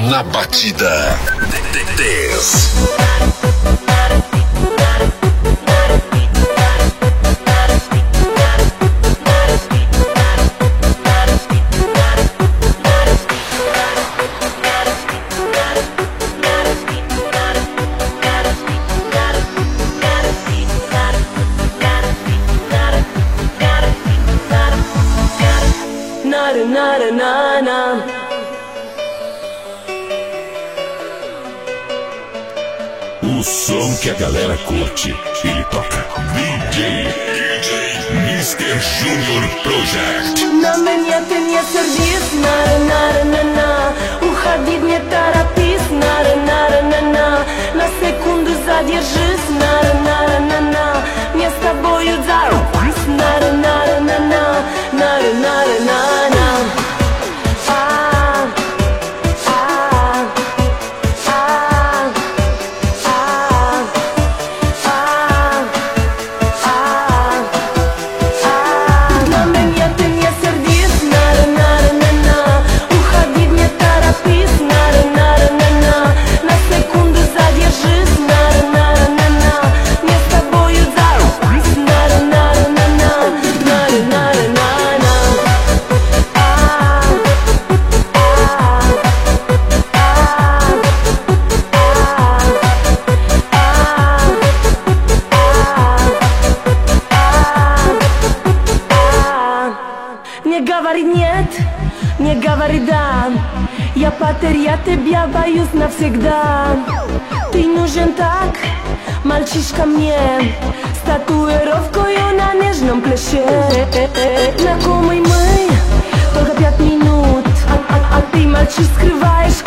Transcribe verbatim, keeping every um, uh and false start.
na batida. Dez. O som que a galera curte, ele toca. D J, D J mister Junior Project. Na mnie ty nie serwis, nara nara na na. Uходи мне торопись, нара нара на на. На секунду задержись, нара нара на на. Мне с тобою зарубись, нара нара на на. Нара нара на на. Не говори нет, не говори да. Я потерял тебя, боюсь навсегда. Ты нужен так, мальчишка мне, с татуировкою на нежном плече. Знакомый мы, только пять минут, а, а, а ты молчишь, скрываешь